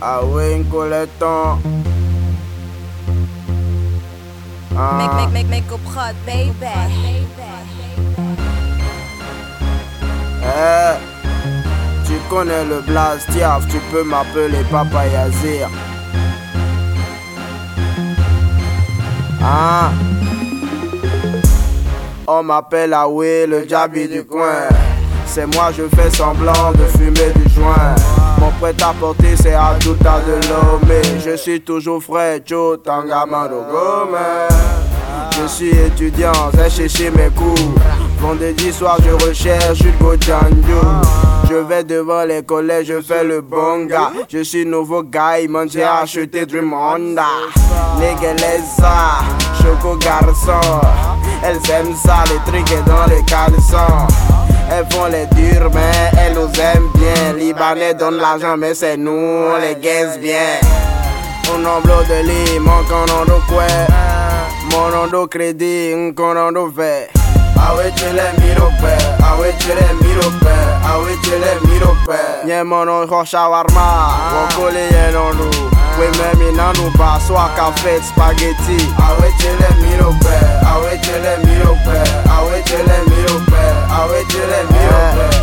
Ah oui, un colleton. Make a prod, baby. Tu connais le Blastiaf, tu peux m'appeler Papa Yazir. On m'appelle Aoué, le Djabi du coin. C'est moi, je fais semblant de fumer du joint. Mon prêt-à-porter, c'est à tout à de l'eau. Mais je suis toujours frais, Joe Tangamando Gomez. Je suis étudiant, j'ai cherché mes cours. Vendredi soir, je recherche Hugo Django. Je vais devant les collèges, je fais le bon gars. Je suis nouveau gars, j'ai acheté Dream Honda. Négalesa, Choco garçon. Elles aiment ça, les trucs dans les caleçons. Elles font les durs, mais elles nous aiment bien. Libanais donnent l'argent, mais c'est nous, les gains bien. Un nombre de lit, mon canon de quoi. Mon nom de crédit, un canon de verre. Ah ouais, tu les miropé, ah ouais, tu les miropé, ah ouais, tu les miropé. Y'a mon nom de shawarma, mon collier non nous. Oui, même il n'en nous pas, soit café, spaghetti. Ah ouais, tu les miropé, ah ouais, tu les miropé, ah ouais, tu les miropé, ah ouais, tu les miropé.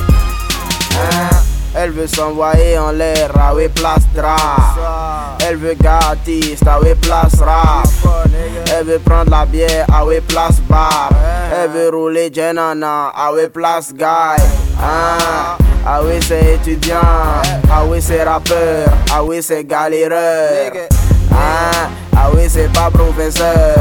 Elle veut s'envoyer en l'air, ah ouais, place drap. Elle veut gâtiste, ah ouais, place rap. Elle veut prendre la bière, ah ouais, place bar. Elle veut rouler Jenana, ah ouais, place guy. Ah oui, c'est étudiant, ah oui, c'est rappeur, ah oui, c'est galéreur. Ah oui, c'est pas professeur.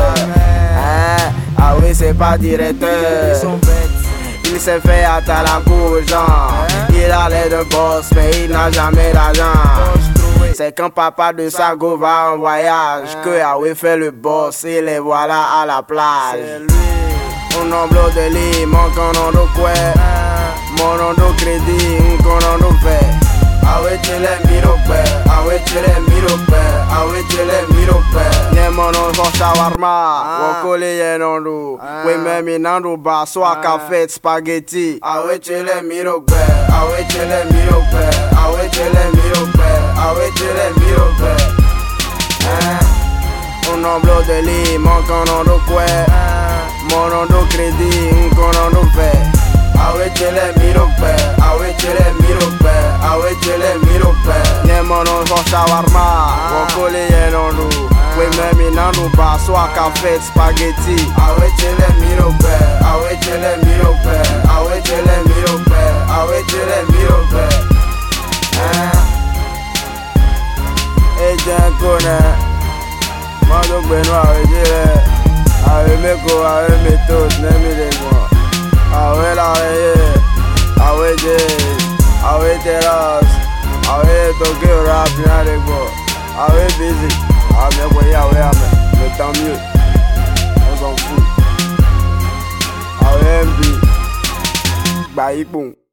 Ah oui, c'est pas directeur. Il s'est fait à la cour, genre. Il a l'air de boss, mais il n'a jamais d'argent. C'est quand papa de Sago va en voyage que Aoué fait le boss et les voilà à la plage. Un nombre de lit, mon canon de quoi. Mon nom de crédit, un canon de verre. Ah ouais, tu les miropé, ah ouais, tu les miropé, ah ouais, tu les miropé. Y'a mon nom de shawarma, mon collier non nous. Oui, même il n'en nous pas, soit café, spaghetti. Ah ouais, tu les miropé, ah ouais, tu les miropé, ah ouais, tu les miropé, ah ouais, tu les miropé. Un nombre de lit, mon canon de quoi. Mon nom de crédit, un canon de verre. Ah ouais, tu les miropé, ah ouais, tu les miropé, ah ouais, tu les miropé. Y'a mon nom de shawarma, mon collier non nous. Oui, même il n'en nous pas, soit café, spaghetti. Ah ouais, tu les miropé, ah ouais, tu les miropé, ah ouais, tu les miropé, ah ouais, tu les miropé. Et j'en connais, moi de Benoît, je dirais, avec mes go, avec mes toasts, n'aime les mots. Ah ouais, la rayée, ah ouais, ah ouais, terrasse, ah ouais, Tokyo rap, bien les gars, ah ouais, busy, ah mais voyez, ah ouais, mais tant mieux, on s'en fout, ah ouais, MB, bah, il bon.